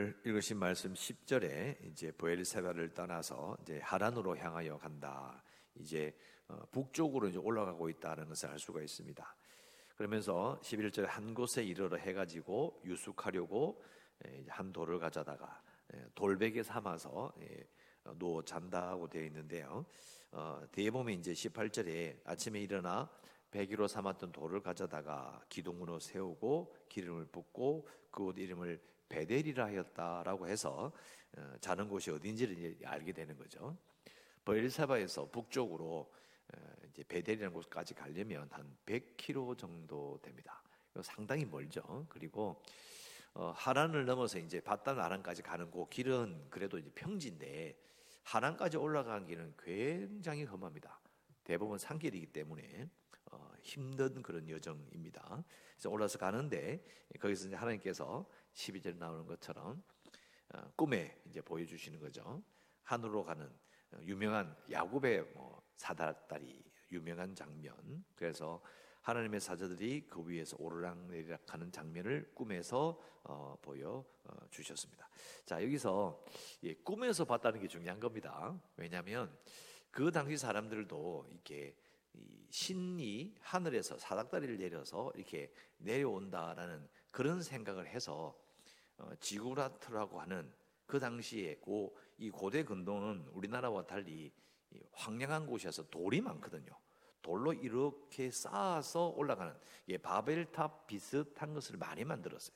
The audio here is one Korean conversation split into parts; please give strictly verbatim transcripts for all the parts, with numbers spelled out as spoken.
읽으신 말씀 십 절에 이제 브엘세바를 떠나서 이제 하란으로 향하여 간다. 이제 북쪽으로 이제 올라가고 있다는 것을 알 수가 있습니다. 그러면서 십일 절에 한 곳에 이르러 해가지고 유숙하려고 한 돌을 가져다가 돌베개 삼아서 누워 잔다고 되어 있는데요. 어, 뒤에 보면 이제 십팔 절에 아침에 일어나 배기로 삼았던 돌을 가져다가 기둥으로 세우고 기름을 붓고 그 옷 이름을 베델이라 하였다라고 해서 어, 자는 곳이 어딘지를 알게 되는 거죠. 브엘세바에서 북쪽으로 어, 이제 베델이라는 곳까지 가려면 한 백 킬로미터 정도 됩니다. 상당히 멀죠. 그리고 어, 하란을 넘어서 이제 바단 아란까지 가는 그 길은 그래도 이제 평지인데 하란까지 올라가는 길은 굉장히 험합니다. 대부분 산길이기 때문에 어, 힘든 그런 여정입니다. 그래서 올라서 가는데 거기서 이제 하나님께서 십이 절에 나오는 것처럼 어, 꿈에 이제 보여주시는 거죠. 하늘로 가는 유명한 야곱의 뭐 사다다리 유명한 장면. 그래서 하나님의 사자들이 그 위에서 오르락내리락 하는 장면을 꿈에서 어, 보여 어, 주셨습니다. 자, 여기서 예, 꿈에서 봤다는 게 중요한 겁니다. 왜냐하면 그 당시 사람들도 이렇게 이 신이 하늘에서 사닥다리를 내려서 이렇게 내려온다라는 그런 생각을 해서 어, 지구라트라고 하는 그 당시에 고, 이 고대 근동은 우리나라와 달리 황량한 곳이어서 돌이 많거든요. 돌로 이렇게 쌓아서 올라가는 예, 바벨탑 비슷한 것을 많이 만들었어요.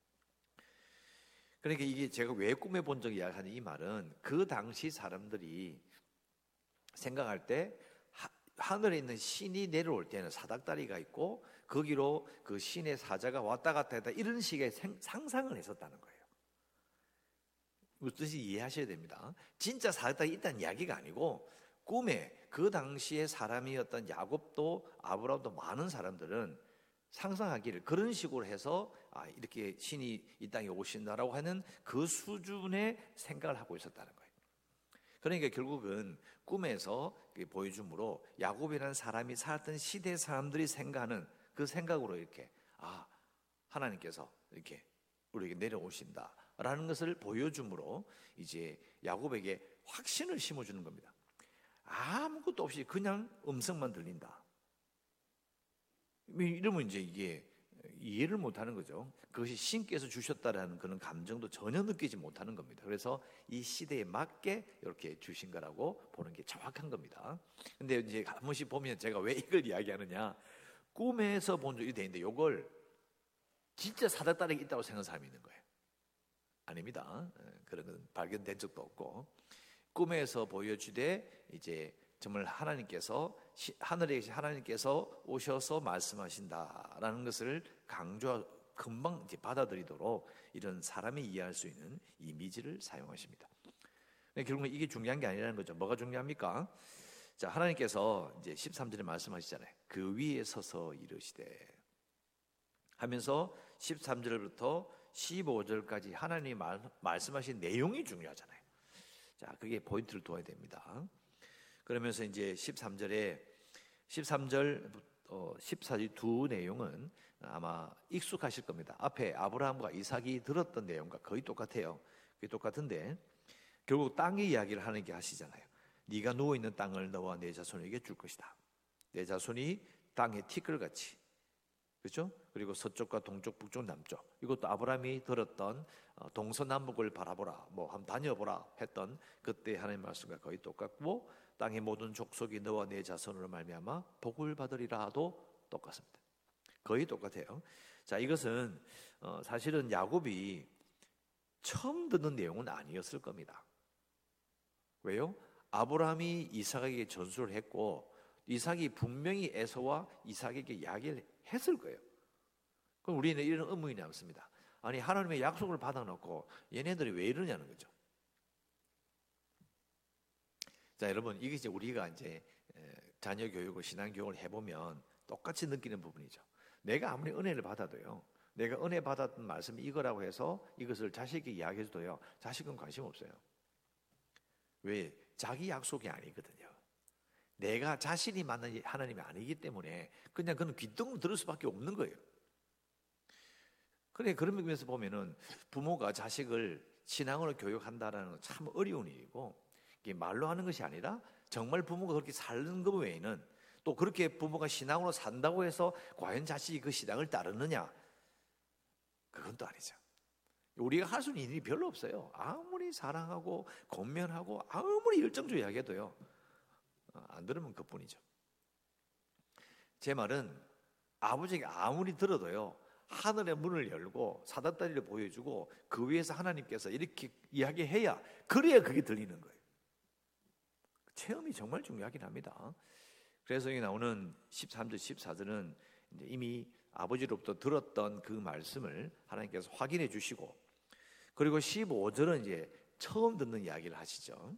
그러니까 이게 제가 왜 꿈에 본 적이 하는 이 말은 그 당시 사람들이 생각할 때 하, 하늘에 있는 신이 내려올 때는 사닥다리가 있고 거기로 그 신의 사자가 왔다 갔다 했다 이런 식의 생, 상상을 했었다는 거예요. 무슨 뜻인지 이해하셔야 됩니다. 진짜 사닥다리 있다는 이야기가 아니고 꿈에 그 당시에 사람이었던 야곱도 아브라함도 많은 사람들은 상상하기를 그런 식으로 해서 아, 이렇게 신이 이 땅에 오신다라고 하는 그 수준의 생각을 하고 있었다는 거예요. 그러니까 결국은 꿈에서 보여줌으로 야곱이라는 사람이 살았던 시대 사람들이 생각하는 그 생각으로 이렇게 아, 하나님께서 이렇게 우리에게 내려오신다라는 것을 보여줌으로 이제 야곱에게 확신을 심어주는 겁니다. 아무것도 없이 그냥 음성만 들린다. 이러면 이제 이게 이해를 못하는 거죠. 그것이 신께서 주셨다라는 그런 감정도 전혀 느끼지 못하는 겁니다. 그래서 이 시대에 맞게 이렇게 주신 거라고 보는 게 정확한 겁니다. 근데 이제 한 번씩 보면 제가 왜 이걸 이야기하느냐, 꿈에서 본 적이 되는데 이걸 진짜 사닥다리에 있다고 생각하는 사람이 있는 거예요. 아닙니다. 그런 건 발견된 적도 없고, 꿈에서 보여주되 이제 정말 하나님께서 하늘에 계신 하나님께서 오셔서 말씀하신다라는 것을 강조 금방 이제 받아들이도록 이런 사람이 이해할 수 있는 이미지를 사용하십니다. 결국은 이게 중요한 게 아니라는 거죠. 뭐가 중요합니까? 자, 하나님께서 이제 십삼 절에 말씀하시잖아요. 그 위에 서서 이르시되 하면서 십삼 절부터 십오 절까지 하나님이 말, 말씀하신 내용이 중요하잖아요. 자, 그게 포인트를 둬야 됩니다. 그러면서 이제 십삼 절에 십삼 절, 어, 십사 절 두 내용은 아마 익숙하실 겁니다. 앞에 아브라함과 이삭이 들었던 내용과 거의 똑같아요. 그게 똑같은데 결국 땅의 이야기를 하는 게 하시잖아요. 네가 누워 있는 땅을 너와 내 자손에게 줄 것이다. 내 자손이 땅의 티끌같이, 그렇죠? 그리고 서쪽과 동쪽, 북쪽, 남쪽. 이것도 아브라함이 들었던 동서남북을 바라보라, 뭐 한번 다녀보라 했던 그때 하나님 말씀과 거의 똑같고, 땅의 모든 족속이 너와 내 자손으로 말미암아 복을 받으리라도 똑같습니다. 거의 똑같아요. 자, 이것은 어, 사실은 야곱이 처음 듣는 내용은 아니었을 겁니다. 왜요? 아브라함이 이삭에게 전수를 했고 이삭이 분명히 에서와 이삭에게 이야기를 했을 거예요. 그럼 우리는 이런 의문이 남습니다. 아니, 하나님의 약속을 받아놓고 얘네들이 왜 이러냐는 거죠. 자, 여러분, 이게 이제 우리가 이제 자녀 교육을, 신앙 교육을 해보면 똑같이 느끼는 부분이죠. 내가 아무리 은혜를 받아도요, 내가 은혜 받았던 말씀이 이거라고 해서 이것을 자식에게 이야기해줘도요, 자식은 관심 없어요. 왜? 자기 약속이 아니거든요. 내가 자신이 만난 하나님이 아니기 때문에 그냥 그는 귀뚱 들을 수밖에 없는 거예요. 그래 그런 면에서 보면은 부모가 자식을 신앙으로 교육한다라는 건 참 어려운 일이고, 이게 말로 하는 것이 아니라 정말 부모가 그렇게 사는 것 외에는, 또 그렇게 부모가 신앙으로 산다고 해서 과연 자식이 그 신앙을 따르느냐, 그건 또 아니죠. 우리가 할 수 있는 일이 별로 없어요. 아무리 사랑하고 권면하고 아무리 열정적으로 이야기해도요, 안 들으면 그뿐이죠. 제 말은 아버지가 아무리 들어도요, 하늘의 문을 열고 사다다리를 보여주고 그 위에서 하나님께서 이렇게 이야기해야, 그래야 그게 들리는 거예요. 체험이 정말 중요하긴 합니다. 그래서 여기 나오는 십삼 절 십사 절은 이제 이미 아버지로부터 들었던 그 말씀을 하나님께서 확인해 주시고, 그리고 십오 절은 이제 처음 듣는 이야기를 하시죠.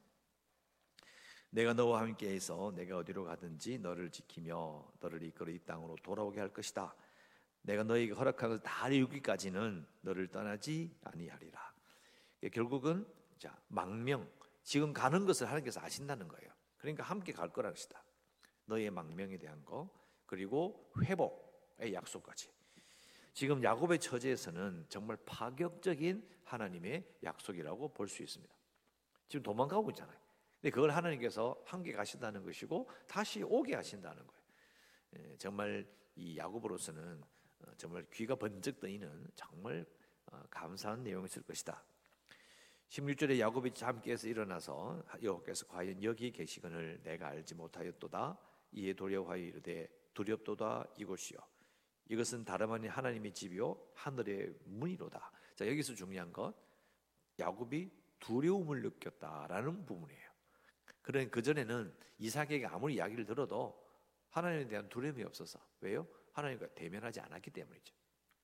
내가 너와 함께 해서 내가 어디로 가든지 너를 지키며 너를 이끌어 이 땅으로 돌아오게 할 것이다. 내가 너에게 허락한 것을 다 이루기까지는 너를 떠나지 아니하리라. 결국은 자, 망명, 지금 가는 것을 하나님께서 아신다는 거예요. 그러니까 함께 갈 거라는 것이다. 너의 망명에 대한 거, 그리고 회복의 약속까지. 지금 야곱의 처지에서는 정말 파격적인 하나님의 약속이라고 볼 수 있습니다. 지금 도망가고 있잖아요. 근데 그걸 하나님께서 함께 가신다는 것이고 다시 오게 하신다는 거예요. 정말 이 야곱으로서는 정말 귀가 번쩍 뜨이는 정말 감사한 내용이었을 것이다. 십육 절에 야곱이 잠 깨서 일어나서 여호와께서 과연 여기 계시거늘 내가 알지 못하였도다. 이에 도리어하여 이르되 두렵도다 이곳이요 이것은 다름 아닌 하나님의 집이요 하늘의 문이로다. 자, 여기서 중요한 것, 야곱이 두려움을 느꼈다라는 부분이에요. 그런 그 전에는 이삭에게 아무리 이야기를 들어도 하나님에 대한 두려움이 없어서. 왜요? 하나님과 대면하지 않았기 때문이죠.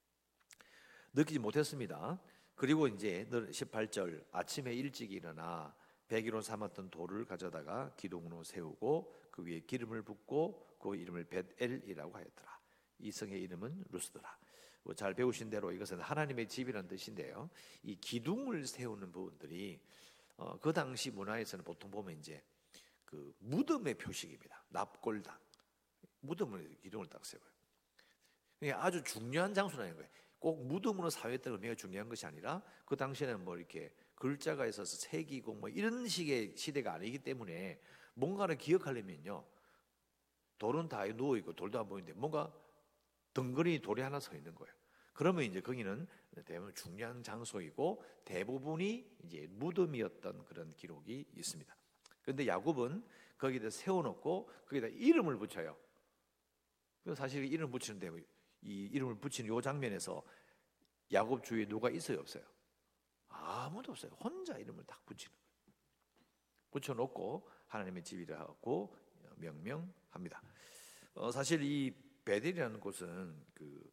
느끼지 못했습니다. 그리고 이제 십팔 절, 아침에 일찍 일어나 배기로 삼았던 돌을 가져다가 기둥으로 세우고 그 위에 기름을 붓고 그 이름을 벳엘이라고 하였더라. 이 성의 이름은 루스드라. 잘 배우신 대로 이것은 하나님의 집이라는 뜻인데요. 이 기둥을 세우는 부분들이 어, 그 당시 문화에서는 보통 보면 이제 그 무덤의 표식입니다. 납골당 무덤을 기둥을 딱 세워요. 아주 중요한 장소라는 거예요. 꼭 무덤으로 사회했다는 의미가 중요한 것이 아니라 그 당시에는 뭐 이렇게 글자가 있어서 새기고 뭐 이런 식의 시대가 아니기 때문에 뭔가를 기억하려면요, 돌은 다 누워 있고 돌도 안 보이는데 뭔가 덩그러니 돌이 하나 서 있는 거예요. 그러면 이제 거기는 대부분 중요한 장소이고 대부분이 이제 무덤이었던 그런 기록이 있습니다. 그런데 야곱은 거기다 세워놓고 거기다 이름을 붙여요. 사실 이름을 붙이는데 이 이름을 붙이는 이 장면에서 야곱 주위에 누가 있어요, 없어요? 아무도 없어요. 혼자 이름을 딱 붙이는 거예요. 붙여놓고 하나님의 집이라고 명명합니다. 어, 사실 이 베델이라는 곳은 그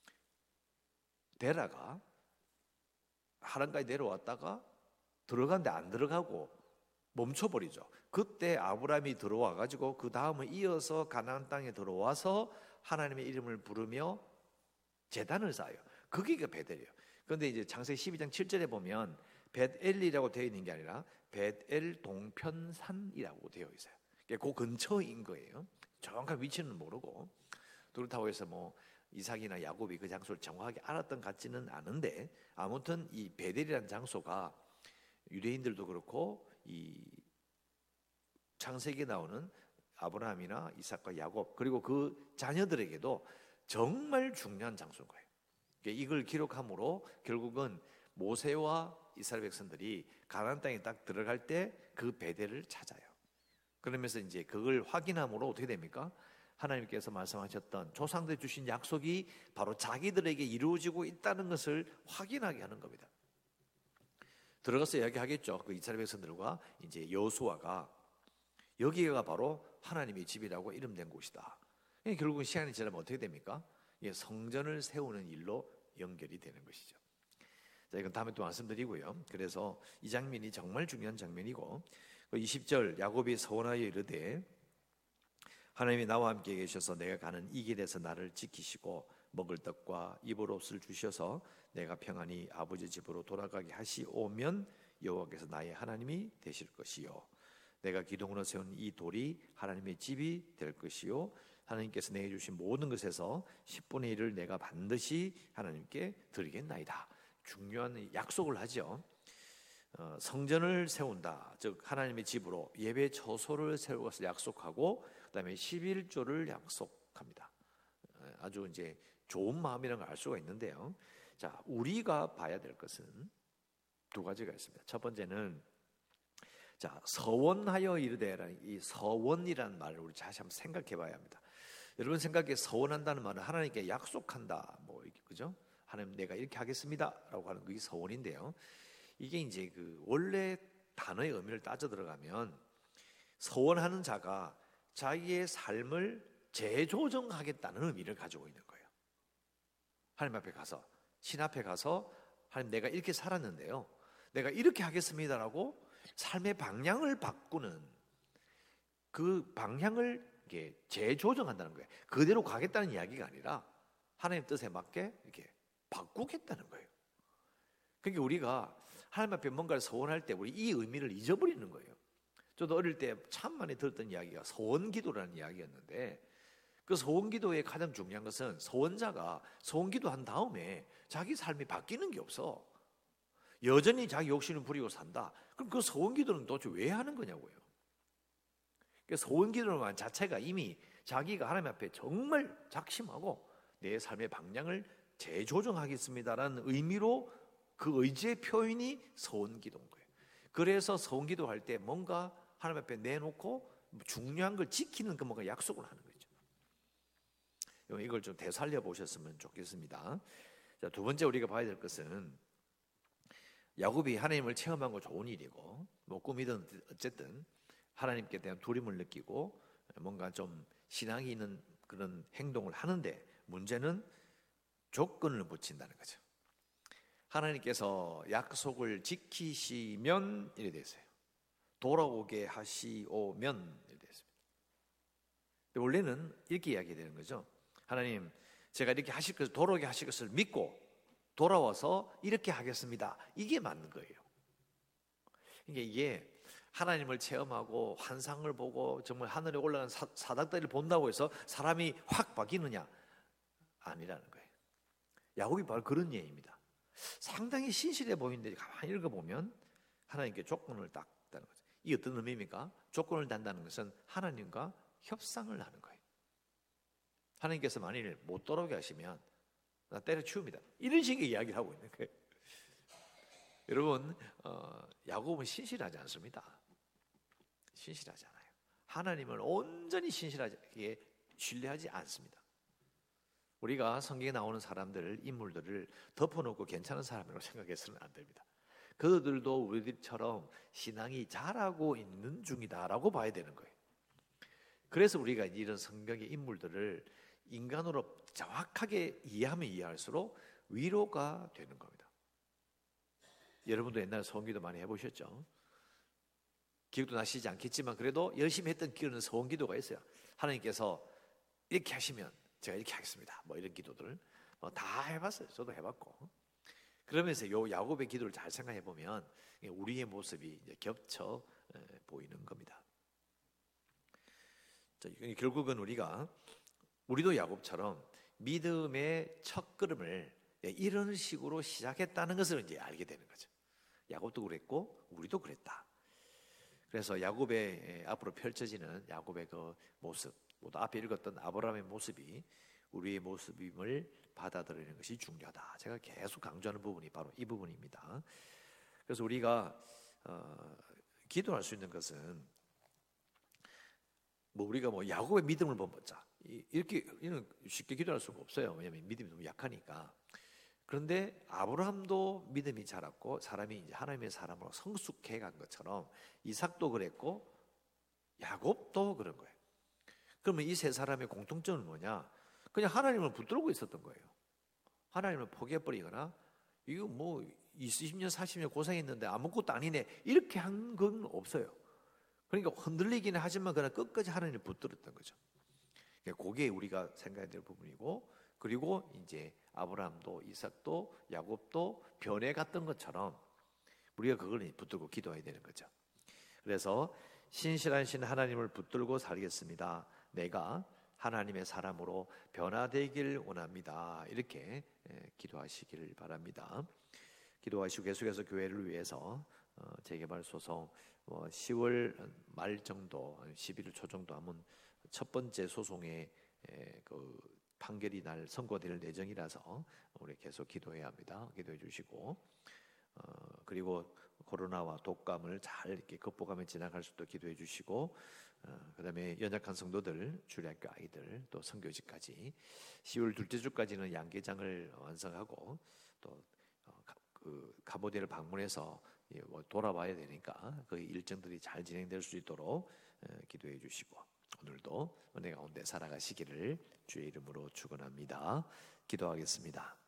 데라가 하란까지 내려왔다가 들어갔는데 안 들어가고 멈춰버리죠. 그때 아브라함이 들어와 가지고 그 다음에 이어서 가나안 땅에 들어와서 하나님의 이름을 부르며 제단을 쌓아요. 그게 그 베델이에요. 그런데 이제 창세기 십이 장 칠 절에 보면 벳엘이라고 되어 있는 게 아니라 벳엘 동편산이라고 되어 있어요. 그 근처인 거예요. 정확한 위치는 모르고, 그렇다고 해서 뭐 이삭이나 야곱이 그 장소를 정확하게 알았던 것 같지는 않은데, 아무튼 이 베델이라는 장소가 유대인들도 그렇고 이 창세기에 나오는 아브라함이나 이삭과 야곱 그리고 그 자녀들에게도 정말 중요한 장소인 거예요. 이걸 기록함으로 결국은 모세와 이스라엘 백성들이 가나안 땅에 딱 들어갈 때 그 베델을 찾아요. 그러면서 이제 그걸 확인함으로 어떻게 됩니까? 하나님께서 말씀하셨던 조상들 주신 약속이 바로 자기들에게 이루어지고 있다는 것을 확인하게 하는 겁니다. 들어가서 이야기하겠죠. 그 이스라엘 백성들과 이제 여호수아가 여기가 바로 하나님의 집이라고 이름된 곳이다. 결국은 시간이 지나면 어떻게 됩니까? 성전을 세우는 일로 연결이 되는 것이죠. 자, 이건 다음에 또 말씀드리고요. 그래서 이 장면이 정말 중요한 장면이고, 이십 절 야곱이 서원하여 이르되 하나님이 나와 함께 계셔서 내가 가는 이 길에서 나를 지키시고 먹을 떡과 입을 옷을 주셔서 내가 평안히 아버지 집으로 돌아가게 하시오면 여호와께서 나의 하나님이 되실 것이요 내가 기둥으로 세운 이 돌이 하나님의 집이 될 것이요 하나님께서 내게 주신 모든 것에서 십분의 일을 내가 반드시 하나님께 드리겠나이다. 중요한 약속을 하죠. 어, 성전을 세운다. 즉 하나님의 집으로 예배 처소를 세울 것을 약속하고, 그다음에 십일조를 약속합니다. 아주 이제 좋은 마음이라는 걸 알 수가 있는데요. 자, 우리가 봐야 될 것은 두 가지가 있습니다. 첫 번째는 자, 서원하여 이르되라. 이 서원이라는 말을 우리 다시 한번 생각해 봐야 합니다. 여러분 생각에 서원한다는 말은 하나님께 약속한다, 뭐 그죠? 하나님 내가 이렇게 하겠습니다라고 하는 그게 서원인데요. 이게 이제 그 원래 단어의 의미를 따져 들어가면 서원하는 자가 자기의 삶을 재조정하겠다는 의미를 가지고 있는 거예요. 하나님 앞에 가서, 신 앞에 가서 하나님 내가 이렇게 살았는데요, 내가 이렇게 하겠습니다라고 삶의 방향을 바꾸는, 그 방향을 이렇게 재조정한다는 거예요. 그대로 가겠다는 이야기가 아니라 하나님 뜻에 맞게 이렇게 바꾸겠다는 거예요. 그러니까 우리가 하나님 앞에 뭔가를 서원할 때 우리 이 의미를 잊어버리는 거예요. 저도 어릴 때 참 많이 들었던 이야기가 서원기도라는 이야기였는데, 그 서원기도의 가장 중요한 것은 서원자가 서원기도한 다음에 자기 삶이 바뀌는 게 없어. 여전히 자기 욕심을 부리고 산다. 그럼 그 서원기도는 도대체 왜 하는 거냐고요. 그 서원기도만 자체가 이미 자기가 하나님 앞에 정말 작심하고 내 삶의 방향을 재조정하겠습니다라는 의미로 그 의지의 표현이 서원기도인 거예요. 그래서 서원기도할 때 뭔가 하나님 앞에 내놓고 중요한 걸 지키는 그 뭔가 약속을 하는 거죠. 이걸 좀 되살려 보셨으면 좋겠습니다. 자, 두 번째 우리가 봐야 될 것은 야곱이 하나님을 체험한 거 좋은 일이고, 뭐 꿈이든 어쨌든 하나님께 대한 두려움을 느끼고 뭔가 좀 신앙이 있는 그런 행동을 하는데, 문제는 조건을 붙인다는 거죠. 하나님께서 약속을 지키시면 이래 됐어요. 돌아오게 하시오면 이래 됐습니다. 원래는 이렇게 이야기되는 거죠. 하나님, 제가 이렇게 하실 것을, 돌아오게 하실 것을 믿고 돌아와서 이렇게 하겠습니다. 이게 맞는 거예요. 그러니까 이게 하나님을 체험하고 환상을 보고 정말 하늘에 올라간 사, 사닥다리를 본다고 해서 사람이 확 바뀌느냐? 아니라는 거예요. 야곱이 바로 그런 예입니다. 상당히 신실해 보이는데 가만히 읽어보면 하나님께 조건을 딱 다는 거죠. 이게 어떤 의미입니까? 조건을 단다는 것은 하나님과 협상을 하는 거예요. 하나님께서 만일 못 돌아오게 하시면 나 때려치웁니다. 이런 식의 이야기를 하고 있는 거예요. 여러분, 어, 야곱은 신실하지 않습니다. 신실하지 않아요. 하나님을 온전히 신실하게 신뢰하지 않습니다. 우리가 성경에 나오는 사람들, 인물들을 덮어놓고 괜찮은 사람이라고 생각해서는 안 됩니다. 그들도 우리들처럼 신앙이 자라고 있는 중이다라고 봐야 되는 거예요. 그래서 우리가 이런 성경의 인물들을 인간으로 정확하게 이해하면 이해할수록 위로가 되는 겁니다. 여러분도 옛날에 소원기도 많이 해보셨죠? 기억도 나시지 않겠지만 그래도 열심히 했던 기도는 소원기도가 있어요. 하나님께서 이렇게 하시면 제가 이렇게 하겠습니다, 뭐 이런 기도들 뭐 다 해봤어요. 저도 해봤고. 그러면서 요 야곱의 기도를 잘 생각해 보면 우리의 모습이 이제 겹쳐 보이는 겁니다. 자, 결국은 우리가 우리도 야곱처럼 믿음의 첫 걸음을 이런 식으로 시작했다는 것을 이제 알게 되는 거죠. 야곱도 그랬고 우리도 그랬다. 그래서 야곱의 앞으로 펼쳐지는 야곱의 그 모습, 모두 앞에 읽었던 아브라함의 모습이 우리의 모습임을 받아들이는 것이 중요하다. 제가 계속 강조하는 부분이 바로 이 부분입니다. 그래서 우리가 어, 기도할 수 있는 것은 뭐 우리가 뭐 야곱의 믿음을 본보자 이렇게 이런 쉽게 기도할 수가 없어요. 왜냐하면 믿음이 너무 약하니까. 그런데 아브라함도 믿음이 자랐고 사람이 이제 하나님의 사람으로 성숙해 간 것처럼 이삭도 그랬고 야곱도 그런 거예요. 그러면 이 세 사람의 공통점은 뭐냐? 그냥 하나님을 붙들고 있었던 거예요. 하나님을 포기해버리거나 이거 뭐 이십 년 사십 년 고생했는데 아무것도 아니네 이렇게 한 건 없어요. 그러니까 흔들리기는 하지만 그냥 끝까지 하나님을 붙들었던 거죠. 그게 우리가 생각해야 될 부분이고, 그리고 이제 아브라함도 이삭도 야곱도 변해갔던 것처럼 우리가 그걸 붙들고 기도해야 되는 거죠. 그래서 신실하신 하나님을 붙들고 살겠습니다. 내가 하나님의 사람으로 변화되길 원합니다. 이렇게 기도하시길 바랍니다. 기도하시고 계속해서 교회를 위해서 재개발 소송 시월 말 정도, 십일 월 초 정도 하면 첫 번째 소송의 그 판결이 날 선고될 예정이라서 우리 계속 기도해야 합니다. 기도해 주시고 그리고 코로나와 독감을 잘 이렇게 극복하며 지나갈 수 있도록 기도해 주시고 어, 그다음에 연약한 성도들, 주일학교 아이들, 또 선교지까지 시월 둘째 주까지는 양계장을 완성하고 또 어, 가, 그 카보디아를 방문해서 예, 뭐 돌아와야 되니까 그 일정들이 잘 진행될 수 있도록 어, 기도해 주시고 오늘도 은혜 가운데 살아가시기를 주의 이름으로 축원합니다. 기도하겠습니다.